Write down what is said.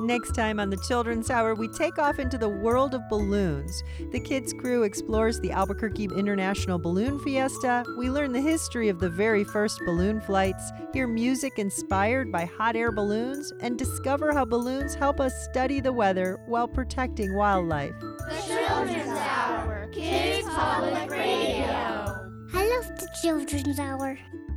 Next time on the Children's Hour, we take off into the world of balloons. The kids' crew explores the Albuquerque International Balloon Fiesta. We learn the history of the very first balloon flights, hear music inspired by hot air balloons, and discover how balloons help us study the weather while protecting wildlife. The Children's Hour, Kids Public Radio. I love the Children's Hour.